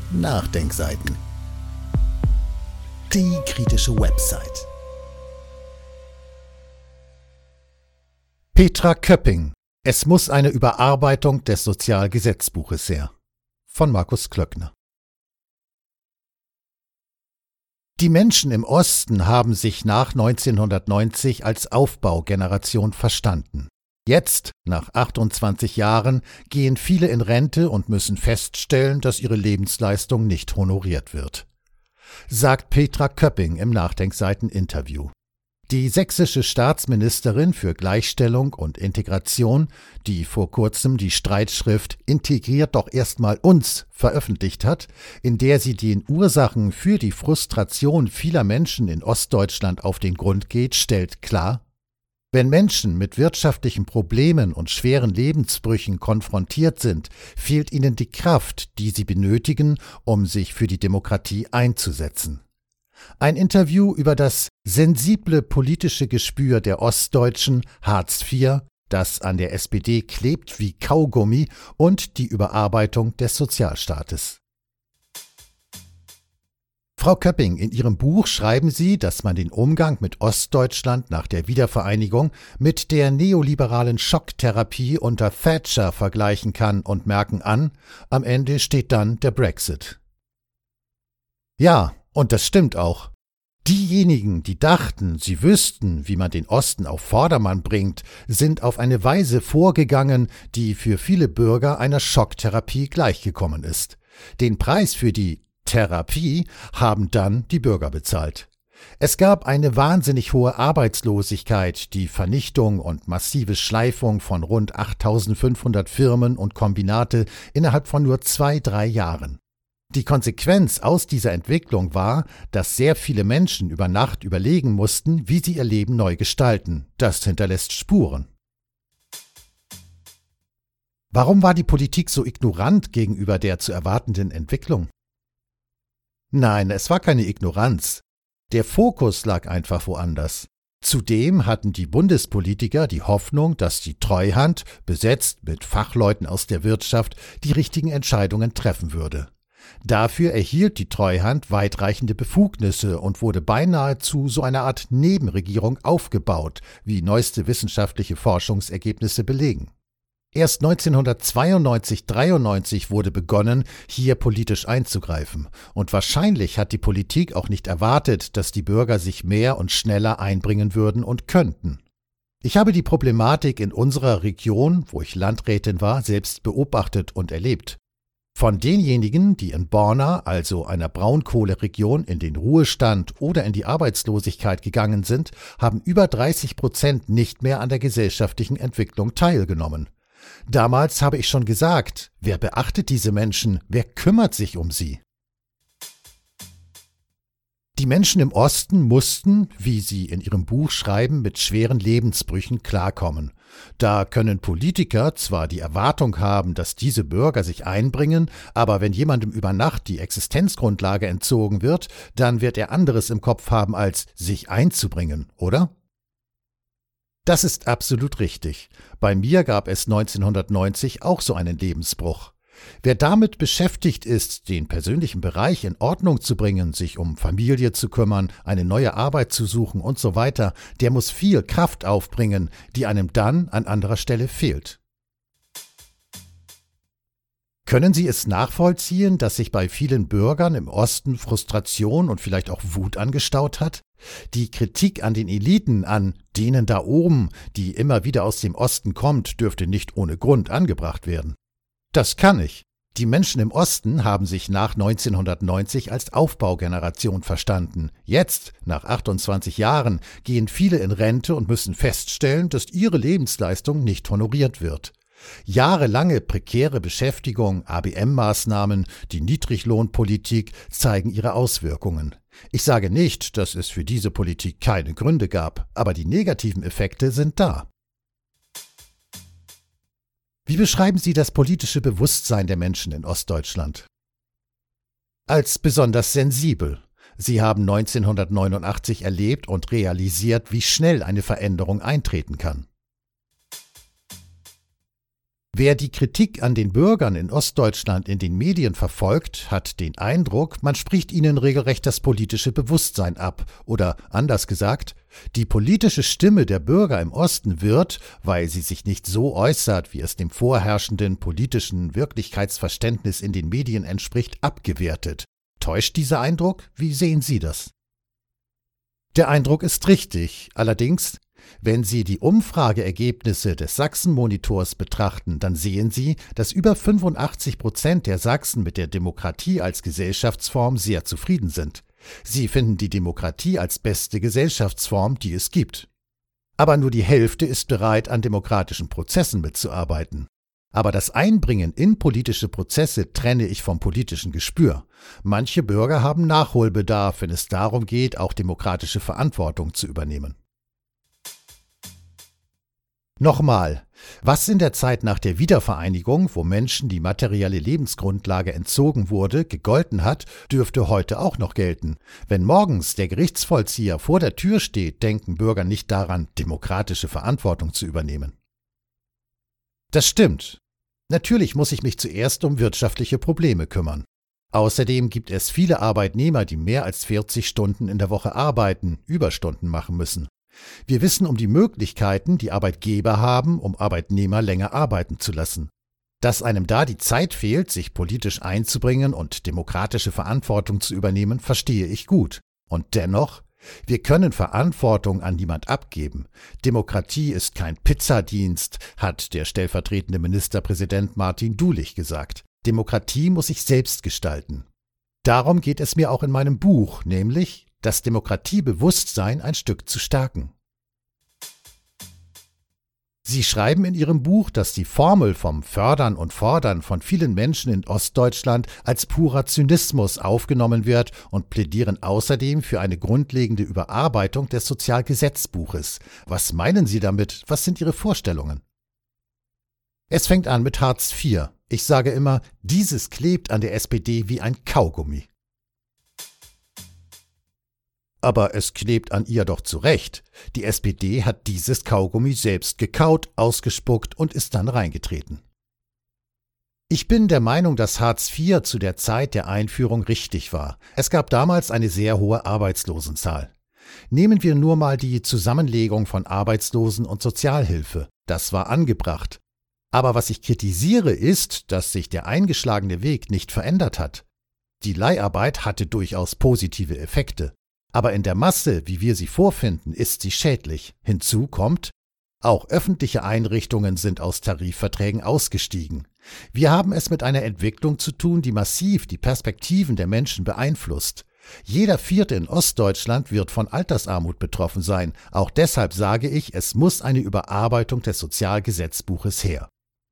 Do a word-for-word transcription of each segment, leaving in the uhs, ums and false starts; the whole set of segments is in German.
Nachdenkseiten. Die kritische Website. Petra Köpping. Es muss eine Überarbeitung des Sozialgesetzbuches her. Von Markus Klöckner. Die Menschen im Osten haben sich nach neunzehnhundertneunzig als Aufbaugeneration verstanden. Jetzt, nach achtundzwanzig Jahren, gehen viele in Rente und müssen feststellen, dass ihre Lebensleistung nicht honoriert wird. Sagt Petra Köpping im Nachdenkseiten-Interview. Die sächsische Staatsministerin für Gleichstellung und Integration, die vor kurzem die Streitschrift »Integriert doch erstmal uns« veröffentlicht hat, in der sie den Ursachen für die Frustration vieler Menschen in Ostdeutschland auf den Grund geht, stellt klar: Wenn Menschen mit wirtschaftlichen Problemen und schweren Lebensbrüchen konfrontiert sind, fehlt ihnen die Kraft, die sie benötigen, um sich für die Demokratie einzusetzen. Ein Interview über das sensible politische Gespür der Ostdeutschen, Hartz vier, das an der S P D klebt wie Kaugummi, und die Überarbeitung des Sozialstaates. Frau Köpping, in ihrem Buch schreiben Sie, dass man den Umgang mit Ostdeutschland nach der Wiedervereinigung mit der neoliberalen Schocktherapie unter Thatcher vergleichen kann und merken an, am Ende steht dann der Brexit. Ja, und das stimmt auch. Diejenigen, die dachten, sie wüssten, wie man den Osten auf Vordermann bringt, sind auf eine Weise vorgegangen, die für viele Bürger einer Schocktherapie gleichgekommen ist. Den Preis für die Therapie haben dann die Bürger bezahlt. Es gab eine wahnsinnig hohe Arbeitslosigkeit, die Vernichtung und massive Schleifung von rund achttausendfünfhundert Firmen und Kombinate innerhalb von nur zwei, drei Jahren. Die Konsequenz aus dieser Entwicklung war, dass sehr viele Menschen über Nacht überlegen mussten, wie sie ihr Leben neu gestalten. Das hinterlässt Spuren. Warum war die Politik so ignorant gegenüber der zu erwartenden Entwicklung? Nein, es war keine Ignoranz. Der Fokus lag einfach woanders. Zudem hatten die Bundespolitiker die Hoffnung, dass die Treuhand, besetzt mit Fachleuten aus der Wirtschaft, die richtigen Entscheidungen treffen würde. Dafür erhielt die Treuhand weitreichende Befugnisse und wurde beinahe zu so einer Art Nebenregierung aufgebaut, wie neueste wissenschaftliche Forschungsergebnisse belegen. Erst neunzehnhundertzweiundneunzig dreiundneunzig wurde begonnen, hier politisch einzugreifen, und wahrscheinlich hat die Politik auch nicht erwartet, dass die Bürger sich mehr und schneller einbringen würden und könnten. Ich habe die Problematik in unserer Region, wo ich Landrätin war, selbst beobachtet und erlebt. Von denjenigen, die in Borna, also einer Braunkohleregion, in den Ruhestand oder in die Arbeitslosigkeit gegangen sind, haben über dreißig Prozent nicht mehr an der gesellschaftlichen Entwicklung teilgenommen. Damals habe ich schon gesagt, wer beachtet diese Menschen, wer kümmert sich um sie? Die Menschen im Osten mussten, wie sie in ihrem Buch schreiben, mit schweren Lebensbrüchen klarkommen. Da können Politiker zwar die Erwartung haben, dass diese Bürger sich einbringen, aber wenn jemandem über Nacht die Existenzgrundlage entzogen wird, dann wird er anderes im Kopf haben, als sich einzubringen, oder? Das ist absolut richtig. Bei mir gab es neunzehnhundertneunzig auch so einen Lebensbruch. Wer damit beschäftigt ist, den persönlichen Bereich in Ordnung zu bringen, sich um Familie zu kümmern, eine neue Arbeit zu suchen und so weiter, der muss viel Kraft aufbringen, die einem dann an anderer Stelle fehlt. Können Sie es nachvollziehen, dass sich bei vielen Bürgern im Osten Frustration und vielleicht auch Wut angestaut hat? Die Kritik an den Eliten, an denen da oben, die immer wieder aus dem Osten kommt, dürfte nicht ohne Grund angebracht werden. Das kann ich. Die Menschen im Osten haben sich nach neunzehnhundertneunzig als Aufbaugeneration verstanden. Jetzt, nach achtundzwanzig Jahren, gehen viele in Rente und müssen feststellen, dass ihre Lebensleistung nicht honoriert wird. Jahrelange prekäre Beschäftigung, A B M-Maßnahmen, die Niedriglohnpolitik zeigen ihre Auswirkungen. Ich sage nicht, dass es für diese Politik keine Gründe gab, aber die negativen Effekte sind da. Wie beschreiben Sie das politische Bewusstsein der Menschen in Ostdeutschland? Als besonders sensibel. Sie haben neunzehnhundertneunundachtzig erlebt und realisiert, wie schnell eine Veränderung eintreten kann. Wer die Kritik an den Bürgern in Ostdeutschland in den Medien verfolgt, hat den Eindruck, man spricht ihnen regelrecht das politische Bewusstsein ab. Oder anders gesagt, die politische Stimme der Bürger im Osten wird, weil sie sich nicht so äußert, wie es dem vorherrschenden politischen Wirklichkeitsverständnis in den Medien entspricht, abgewertet. Täuscht dieser Eindruck? Wie sehen Sie das? Der Eindruck ist richtig, allerdings, wenn Sie die Umfrageergebnisse des Sachsen-Monitors betrachten, dann sehen Sie, dass über fünfundachtzig Prozent der Sachsen mit der Demokratie als Gesellschaftsform sehr zufrieden sind. Sie finden die Demokratie als beste Gesellschaftsform, die es gibt. Aber nur die Hälfte ist bereit, an demokratischen Prozessen mitzuarbeiten. Aber das Einbringen in politische Prozesse trenne ich vom politischen Gespür. Manche Bürger haben Nachholbedarf, wenn es darum geht, auch demokratische Verantwortung zu übernehmen. Nochmal, was in der Zeit nach der Wiedervereinigung, wo Menschen die materielle Lebensgrundlage entzogen wurde, gegolten hat, dürfte heute auch noch gelten. Wenn morgens der Gerichtsvollzieher vor der Tür steht, denken Bürger nicht daran, demokratische Verantwortung zu übernehmen. Das stimmt. Natürlich muss ich mich zuerst um wirtschaftliche Probleme kümmern. Außerdem gibt es viele Arbeitnehmer, die mehr als vierzig Stunden in der Woche arbeiten, Überstunden machen müssen. Wir wissen um die Möglichkeiten, die Arbeitgeber haben, um Arbeitnehmer länger arbeiten zu lassen. Dass einem da die Zeit fehlt, sich politisch einzubringen und demokratische Verantwortung zu übernehmen, verstehe ich gut. Und dennoch, wir können Verantwortung an niemand abgeben. Demokratie ist kein Pizzadienst, hat der stellvertretende Ministerpräsident Martin Dulich gesagt. Demokratie muss sich selbst gestalten. Darum geht es mir auch in meinem Buch, nämlich das Demokratiebewusstsein ein Stück zu stärken. Sie schreiben in Ihrem Buch, dass die Formel vom Fördern und Fordern von vielen Menschen in Ostdeutschland als purer Zynismus aufgenommen wird und plädieren außerdem für eine grundlegende Überarbeitung des Sozialgesetzbuches. Was meinen Sie damit? Was sind Ihre Vorstellungen? Es fängt an mit Hartz vier. Ich sage immer, dieses klebt an der S P D wie ein Kaugummi. Aber es klebt an ihr doch zurecht. Die S P D hat dieses Kaugummi selbst gekaut, ausgespuckt und ist dann reingetreten. Ich bin der Meinung, dass Hartz vier zu der Zeit der Einführung richtig war. Es gab damals eine sehr hohe Arbeitslosenzahl. Nehmen wir nur mal die Zusammenlegung von Arbeitslosen- und Sozialhilfe. Das war angebracht. Aber was ich kritisiere ist, dass sich der eingeschlagene Weg nicht verändert hat. Die Leiharbeit hatte durchaus positive Effekte. Aber in der Masse, wie wir sie vorfinden, ist sie schädlich. Hinzu kommt, auch öffentliche Einrichtungen sind aus Tarifverträgen ausgestiegen. Wir haben es mit einer Entwicklung zu tun, die massiv die Perspektiven der Menschen beeinflusst. Jeder Vierte in Ostdeutschland wird von Altersarmut betroffen sein. Auch deshalb sage ich, es muss eine Überarbeitung des Sozialgesetzbuches her.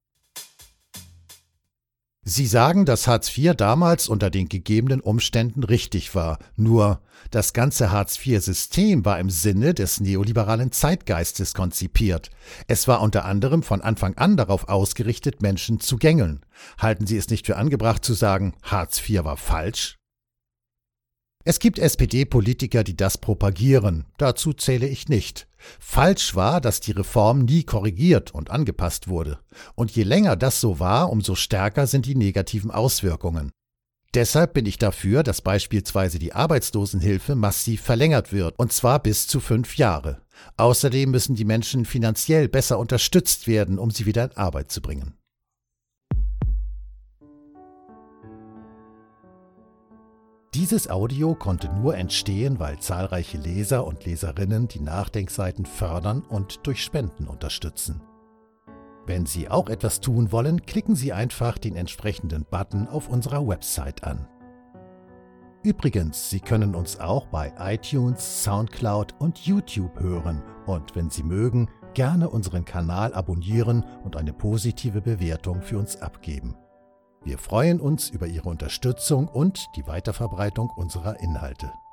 Sie sagen, dass Hartz vier damals unter den gegebenen Umständen richtig war. Nur, das ganze Hartz vier System war im Sinne des neoliberalen Zeitgeistes konzipiert. Es war unter anderem von Anfang an darauf ausgerichtet, Menschen zu gängeln. Halten Sie es nicht für angebracht zu sagen, Hartz vier war falsch? Es gibt S P D-Politiker, die das propagieren. Dazu zähle ich nicht. Falsch war, dass die Reform nie korrigiert und angepasst wurde. Und je länger das so war, umso stärker sind die negativen Auswirkungen. Deshalb bin ich dafür, dass beispielsweise die Arbeitslosenhilfe massiv verlängert wird, und zwar bis zu fünf Jahre. Außerdem müssen die Menschen finanziell besser unterstützt werden, um sie wieder in Arbeit zu bringen. Dieses Audio konnte nur entstehen, weil zahlreiche Leser und Leserinnen die Nachdenkseiten fördern und durch Spenden unterstützen. Wenn Sie auch etwas tun wollen, klicken Sie einfach den entsprechenden Button auf unserer Website an. Übrigens, Sie können uns auch bei iTunes, Soundcloud und YouTube hören und wenn Sie mögen, gerne unseren Kanal abonnieren und eine positive Bewertung für uns abgeben. Wir freuen uns über Ihre Unterstützung und die Weiterverbreitung unserer Inhalte.